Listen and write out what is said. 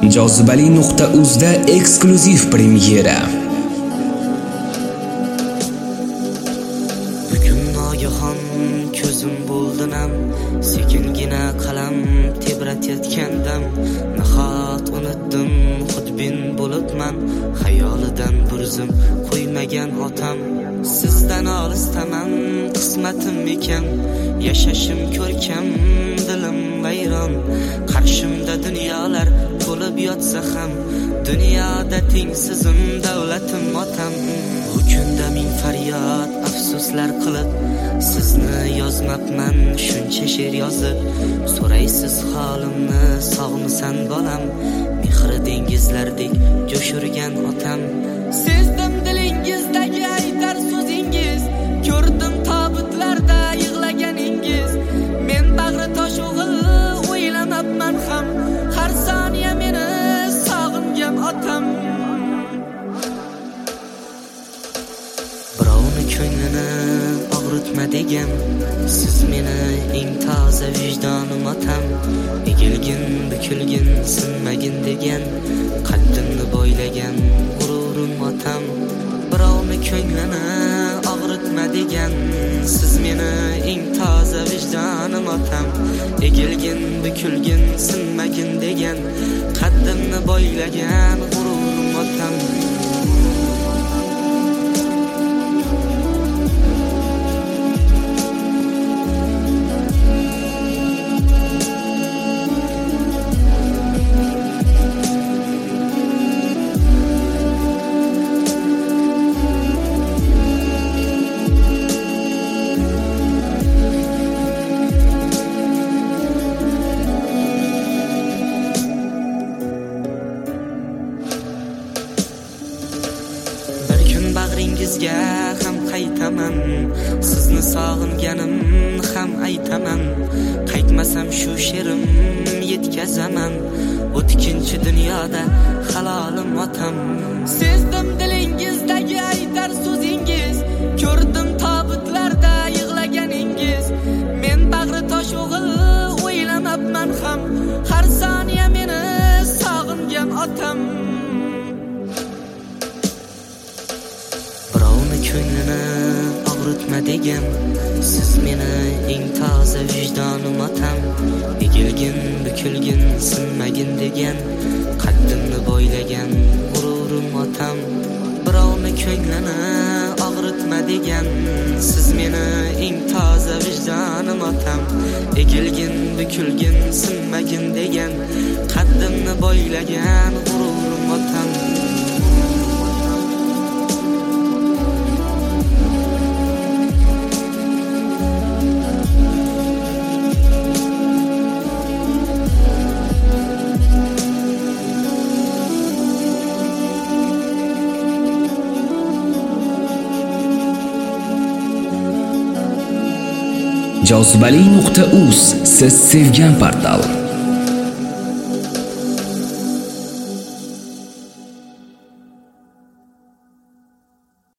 Jozibali.uzda eksklyuziv premyera. Bugun noyahon ko'zim bo'ldinam, sekingina qalam tebratayotgandam. Nahot unutdim xudbin bo'libman, xayolidan burzim qo'ymagan otam. Sizdan olisdaman, qismatim ekan, yashashim ko'rkam, dilim vayron. Qarshimda dunyolar to'lib yotsa ham, dunyoda tengsizim davlatim otam. Bu kunda ming faryod afsuslar qilib, sizni yozmabman shuncha she'r yozib. So'raysiz holimni, sog'misan bolam, mehri dengizlardek jo'shurgan otam. Sezdim dilingizdagi aytar so'zingiz, ko'rdim tobutlarda yig'laganingiz. Men bag'ri tosh o'g'il o'ylamabman ham, har soniya meni sog'ingan otam. Birovni ko'nglini og'ritma degan, siz meni eng toza vijdonim otam. Egilgin, bukilgin, sinmagin degan, qaddimni bo'ylagan g'ururim otam. Birovni ko'nglini og'ritma degan, siz meni eng toza vijdonim otam. Egilgin, bukilgin, sinmagin degan, qaddimni bo'ylagan g'ururim otam. Bag'ringizga ham qaytaman, sizni sog'inganim ham aytaman. Qaytmasam shu she'rim yetkazaman, o'tkinchi dunyoda halolim otam. Sezdim dilingizdagi aytar so'zingiz, ko'rdim tobutlarda yig'laganingiz. Men bag'ri tosh o'g'il o'ylamabman ham, har soniya meni sog'ingan otam. Ko'nglini og'ritma degan, siz meni eng toza vijdonim otam. Egilgin, bukilgin, sinmagin degan, qaddimni bo'ylagan g'ururim otam. Birovni ko'nglini og'ritma degan, siz meni eng toza vijdonim otam. Egilgin, bukilgin, sinmagin degan, qaddimni bo'ylagan g'ururim otam. Jozibali.uz, siz sevgan portal.